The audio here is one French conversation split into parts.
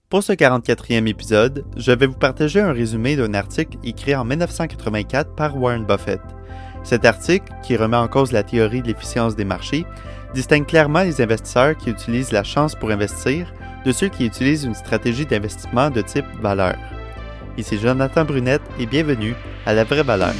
Pour ce 44e épisode, je vais vous partager un résumé d'un article écrit en 1984 par Warren Buffett. Cet article, qui remet en cause la théorie de l'efficience des marchés, distingue clairement les investisseurs qui utilisent la chance pour investir de ceux qui utilisent une stratégie d'investissement de type valeur. Ici Jonathan Brunette et bienvenue à La Vraie Valeur.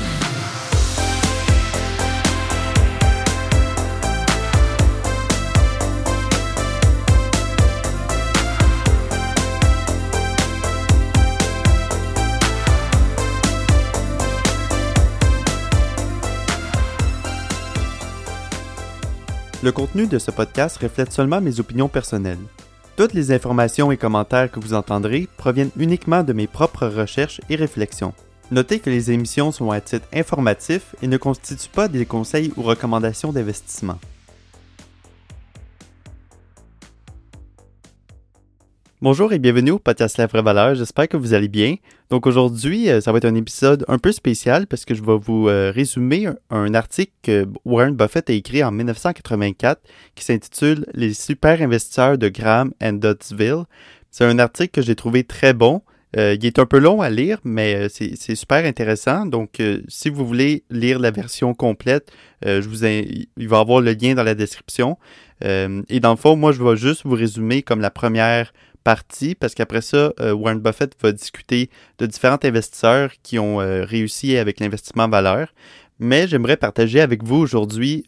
Le contenu de ce podcast reflète seulement mes opinions personnelles. Toutes les informations et commentaires que vous entendrez proviennent uniquement de mes propres recherches et réflexions. Notez que les émissions sont à titre informatif et ne constituent pas des conseils ou recommandations d'investissement. Bonjour et bienvenue au podcast La Vraie Valeur, j'espère que vous allez bien. Donc aujourd'hui, ça va être un épisode un peu spécial parce que je vais vous résumer un article que Warren Buffett a écrit en 1984 qui s'intitule « Les super investisseurs de Graham and Doddsville ». C'est un article que j'ai trouvé très bon. Il est un peu long à lire, mais c'est super intéressant. Donc, si vous voulez lire la version complète, il va y avoir le lien dans la description. Et dans le fond, moi, je vais juste vous résumer comme la première partie, parce qu'après ça, Warren Buffett va discuter de différents investisseurs qui ont réussi avec l'investissement valeur. Mais j'aimerais partager avec vous aujourd'hui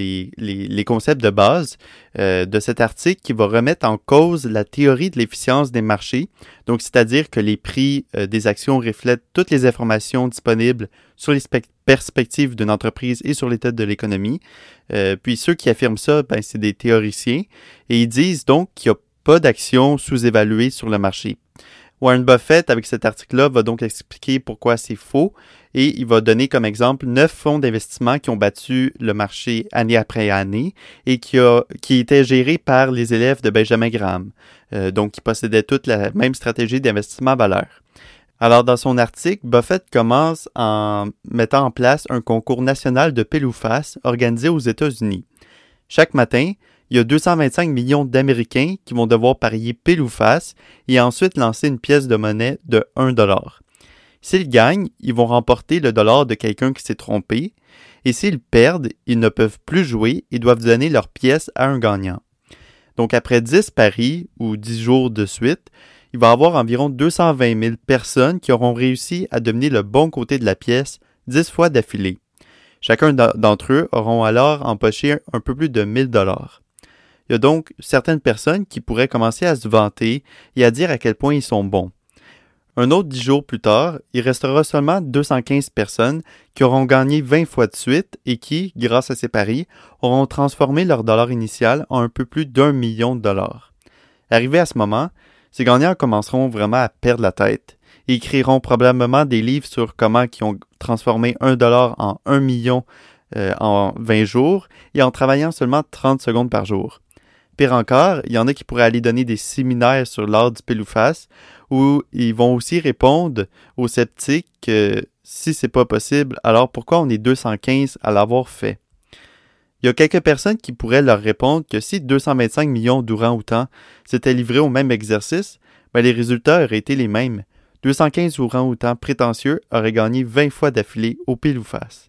les concepts de base de cet article qui va remettre en cause la théorie de l'efficience des marchés. Donc, c'est-à-dire que les prix des actions reflètent toutes les informations disponibles sur les perspectives d'une entreprise et sur l'état de l'économie. Puis ceux qui affirment ça, c'est des théoriciens. Et ils disent donc qu'il n'y a pas d'actions sous-évaluées sur le marché. Warren Buffett, avec cet article-là, va donc expliquer pourquoi c'est faux et il va donner comme exemple 9 fonds d'investissement qui ont battu le marché année après année et qui étaient gérés par les élèves de Benjamin Graham, donc qui possédaient toute la même stratégie d'investissement valeur. Alors, dans son article, Buffett commence en mettant en place un concours national de pile ou face organisé aux États-Unis. Chaque matin, il y a 225 millions d'Américains qui vont devoir parier pile ou face et ensuite lancer une pièce de monnaie de 1 $. S'ils gagnent, ils vont remporter le dollar de quelqu'un qui s'est trompé et s'ils perdent, ils ne peuvent plus jouer et doivent donner leur pièce à un gagnant. Donc après 10 paris ou 10 jours de suite, il va y avoir environ 220 000 personnes qui auront réussi à dominer le bon côté de la pièce 10 fois d'affilée. Chacun d'entre eux auront alors empoché un peu plus de 1 000 $. Il y a donc certaines personnes qui pourraient commencer à se vanter et à dire à quel point ils sont bons. Un autre 10 jours plus tard, il restera seulement 215 personnes qui auront gagné 20 fois de suite et qui, grâce à ces paris, auront transformé leur dollar initial en un peu plus d'1 million de dollars. Arrivé à ce moment, ces gagnants commenceront vraiment à perdre la tête et écriront probablement des livres sur comment ils ont transformé 1 dollar en 1 million en 20 jours et en travaillant seulement 30 secondes par jour. Pire encore, il y en a qui pourraient aller donner des séminaires sur l'art du pile ou face où ils vont aussi répondre aux sceptiques que si c'est pas possible, alors pourquoi on est 215 à l'avoir fait? Il y a quelques personnes qui pourraient leur répondre que si 225 millions d'ourang-outans s'étaient livrés au même exercice, les résultats auraient été les mêmes. 215 ourang-outans prétentieux auraient gagné 20 fois d'affilée au pile ou face.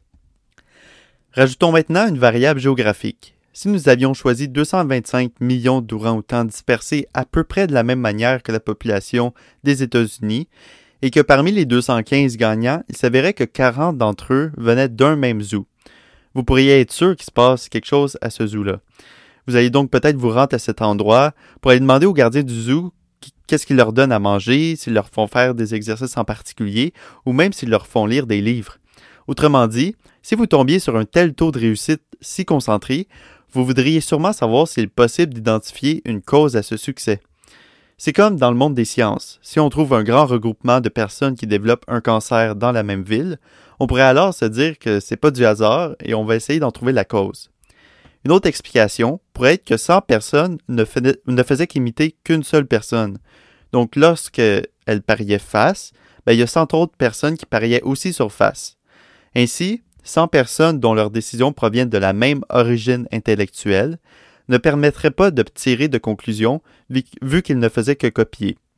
Rajoutons maintenant une variable géographique. Si nous avions choisi 225 millions d'ourang-outans dispersés à peu près de la même manière que la population des États-Unis, et que parmi les 215 gagnants, il s'avérait que 40 d'entre eux venaient d'un même zoo, vous pourriez être sûr qu'il se passe quelque chose à ce zoo-là. Vous allez donc peut-être vous rendre à cet endroit pour aller demander aux gardiens du zoo qu'est-ce qu'ils leur donnent à manger, s'ils leur font faire des exercices en particulier, ou même s'ils leur font lire des livres. Autrement dit, si vous tombiez sur un tel taux de réussite si concentré, vous voudriez sûrement savoir s'il est possible d'identifier une cause à ce succès. C'est comme dans le monde des sciences. Si on trouve un grand regroupement de personnes qui développent un cancer dans la même ville, on pourrait alors se dire que c'est pas du hasard et on va essayer d'en trouver la cause. Une autre explication pourrait être que 100 personnes ne faisaient qu'imiter qu'une seule personne. Donc lorsqu'elle pariait face, il y a 100 autres personnes qui pariaient aussi sur face. Ainsi, 100 personnes dont leurs décisions proviennent de la même origine intellectuelle ne permettraient pas de tirer de conclusion vu qu'ils ne faisaient que copier.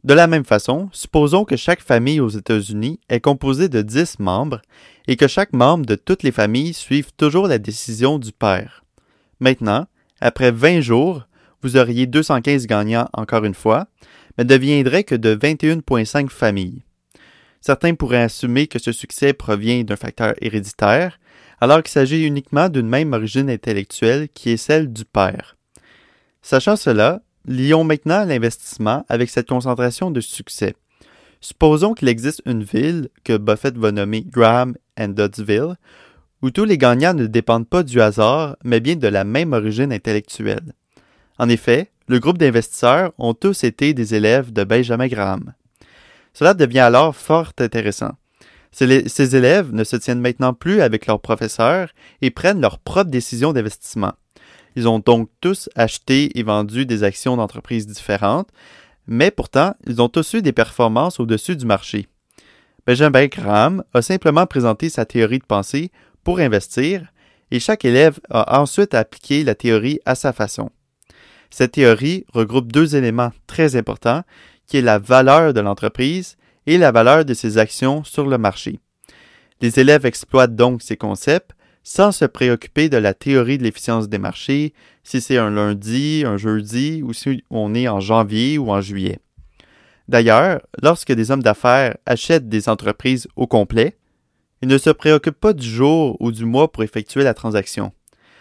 De la même façon, supposons que chaque famille aux États-Unis est composée de 10 membres et que chaque membre de toutes les familles suive toujours la décision du père. Maintenant, après 20 jours, vous auriez 215 gagnants encore une fois, mais ne deviendrait que de 21,5 familles. Certains pourraient assumer que ce succès provient d'un facteur héréditaire, alors qu'il s'agit uniquement d'une même origine intellectuelle qui est celle du père. Sachant cela, lions maintenant l'investissement avec cette concentration de succès. Supposons qu'il existe une ville que Buffett va nommer Graham and Doddsville, où tous les gagnants ne dépendent pas du hasard, mais bien de la même origine intellectuelle. En effet, le groupe d'investisseurs ont tous été des élèves de Benjamin Graham. Cela devient alors fort intéressant. Ces élèves ne se tiennent maintenant plus avec leurs professeurs et prennent leurs propres décisions d'investissement. Ils ont donc tous acheté et vendu des actions d'entreprises différentes, mais pourtant, ils ont tous eu des performances au-dessus du marché. Benjamin Graham a simplement présenté sa théorie de pensée pour investir et chaque élève a ensuite appliqué la théorie à sa façon. Cette théorie regroupe deux éléments très importants qui est la valeur de l'entreprise et la valeur de ses actions sur le marché. Les élèves exploitent donc ces concepts sans se préoccuper de la théorie de l'efficience des marchés, si c'est un lundi, un jeudi ou si on est en janvier ou en juillet. D'ailleurs, lorsque des hommes d'affaires achètent des entreprises au complet, ils ne se préoccupent pas du jour ou du mois pour effectuer la transaction.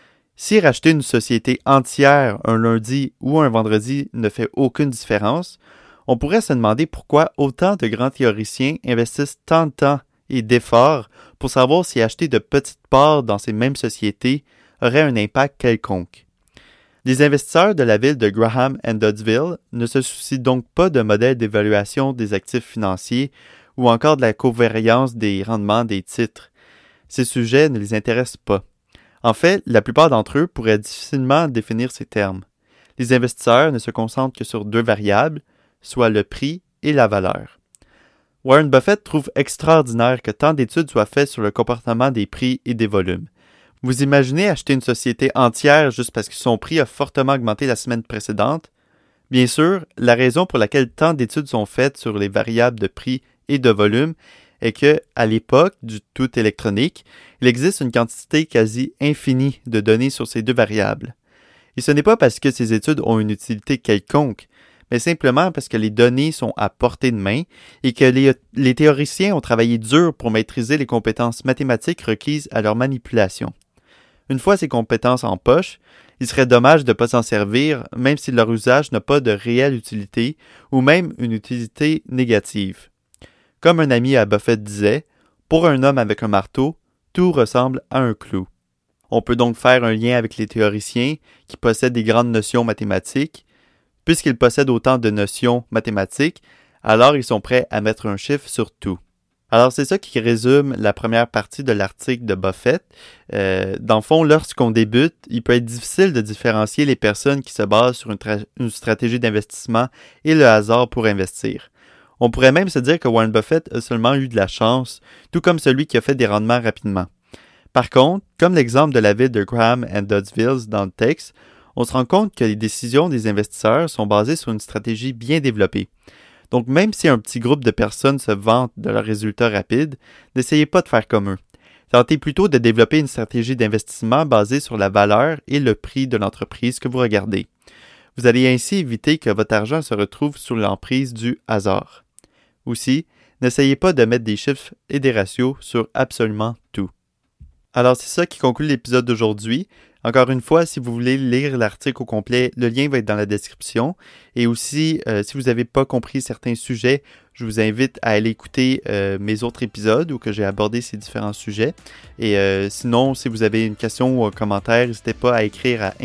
Si racheter une société entière un lundi ou un vendredi ne fait aucune différence, on pourrait se demander pourquoi autant de grands théoriciens investissent tant de temps et d'efforts pour savoir si acheter de petites parts dans ces mêmes sociétés aurait un impact quelconque. Les investisseurs de la ville de Graham and Doddsville ne se soucient donc pas de modèles d'évaluation des actifs financiers ou encore de la covariance des rendements des titres. Ces sujets ne les intéressent pas. En fait, la plupart d'entre eux pourraient difficilement définir ces termes. Les investisseurs ne se concentrent que sur deux variables, soit le prix et la valeur. Warren Buffett trouve extraordinaire que tant d'études soient faites sur le comportement des prix et des volumes. Vous imaginez acheter une société entière juste parce que son prix a fortement augmenté la semaine précédente? Bien sûr, la raison pour laquelle tant d'études sont faites sur les variables de prix et de volume est que, à l'époque du tout électronique, il existe une quantité quasi infinie de données sur ces deux variables. Et ce n'est pas parce que ces études ont une utilité quelconque, mais simplement parce que les données sont à portée de main et que les théoriciens ont travaillé dur pour maîtriser les compétences mathématiques requises à leur manipulation. Une fois ces compétences en poche, il serait dommage de ne pas s'en servir, même si leur usage n'a pas de réelle utilité ou même une utilité négative. Comme un ami à Buffett disait, pour un homme avec un marteau, tout ressemble à un clou. On peut donc faire un lien avec les théoriciens qui possèdent des grandes notions mathématiques. Puisqu'ils possèdent autant de notions mathématiques, alors ils sont prêts à mettre un chiffre sur tout. Alors c'est ça qui résume la première partie de l'article de Buffett. Dans le fond, lorsqu'on débute, il peut être difficile de différencier les personnes qui se basent sur une stratégie d'investissement et le hasard pour investir. On pourrait même se dire que Warren Buffett a seulement eu de la chance, tout comme celui qui a fait des rendements rapidement. Par contre, comme l'exemple de la ville de Graham and Doddsville dans le texte, on se rend compte que les décisions des investisseurs sont basées sur une stratégie bien développée. Donc même si un petit groupe de personnes se vantent de leurs résultats rapides, n'essayez pas de faire comme eux. Tentez plutôt de développer une stratégie d'investissement basée sur la valeur et le prix de l'entreprise que vous regardez. Vous allez ainsi éviter que votre argent se retrouve sous l'emprise du hasard. Aussi, n'essayez pas de mettre des chiffres et des ratios sur absolument tout. Alors c'est ça qui conclut l'épisode d'aujourd'hui. Encore une fois, si vous voulez lire l'article au complet, le lien va être dans la description. Et aussi, si vous n'avez pas compris certains sujets, je vous invite à aller écouter mes autres épisodes où que j'ai abordé ces différents sujets. Et sinon, si vous avez une question ou un commentaire, n'hésitez pas à écrire à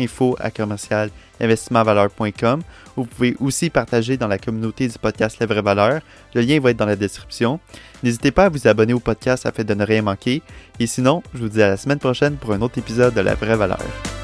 info@investissementvaleur.com. Vous pouvez aussi partager dans la communauté du podcast La Vraie Valeur. Le lien va être dans la description. N'hésitez pas à vous abonner au podcast afin de ne rien manquer. Et sinon, je vous dis à la semaine prochaine pour un autre épisode de La Vraie Valeur.